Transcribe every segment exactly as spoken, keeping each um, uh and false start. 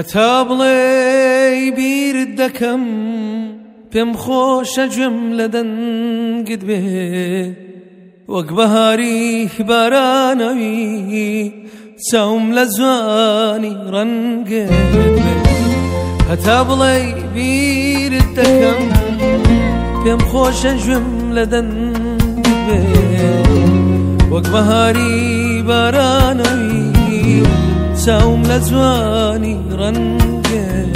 هەتا بڵێ بیرت دەکەم پێم خۆشە گوێم لە دەنگت بێ وەک بەهاری بارانەوی چاوم لە جوانی ڕەنگت بێ هەتا بڵێ بیرت دەکەم پێم خۆشە گوێم لە دەنگت بێ وەک بەهاری بارانەوی چاوم لە جوانی ڕەنگت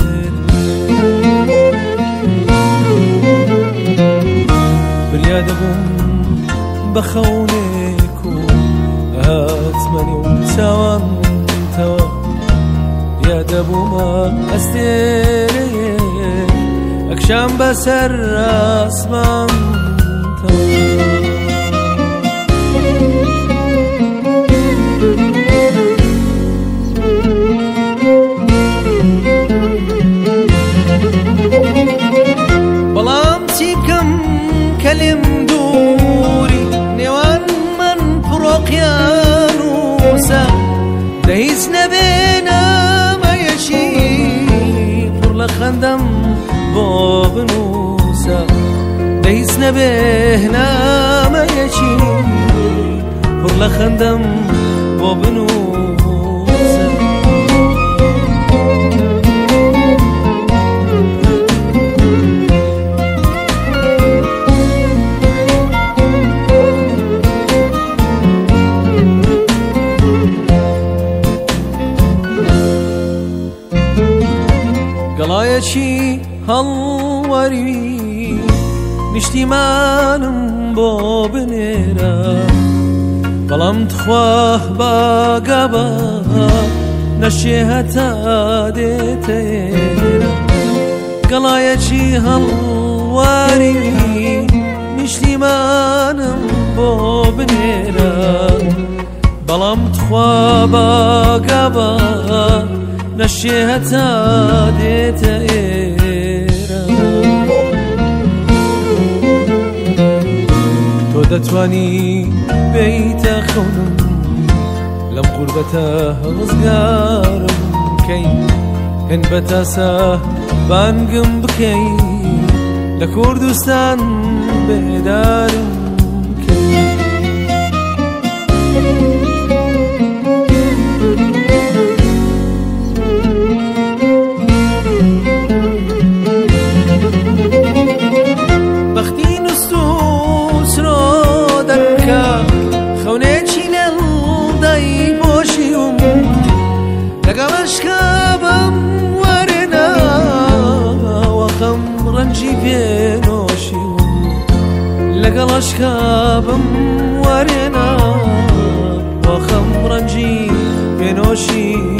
بریا دەبووم بە خەونێک و هاتمەنی و چاوان تەوە بریا دەبوومە ئەستێرەیە ئەکشام بەسەر ئاسمان تەوە كلم دوري نيوان من بروقيان وسا دهيز نبينا ما يشي فرلا خندم بوبنوسا دهيز نبينا ما يشي فرلا خندم بوبنوسا گەڵایەکی هەڵوەری نیشتیمانم بۆ بنێرە بەڵام تخوا باگەبە نەشێ هەتا دێتە ئێرە گەڵایەکی هەڵوەری نیشتیمانم بۆ بنێرە بەڵام تخوا باگەبە نەشێ هەتا دێتە ئێرە تۆ دەتوانی بێیتە خەونم لەم قوربەتە ڕزگارم بکەی هێن بە تاسە بانگم بکەی لە کوردستان بێدارم بکەی لەگەڵەش کابم وەرێنا وەخەم ڕەنجی پێنۆشی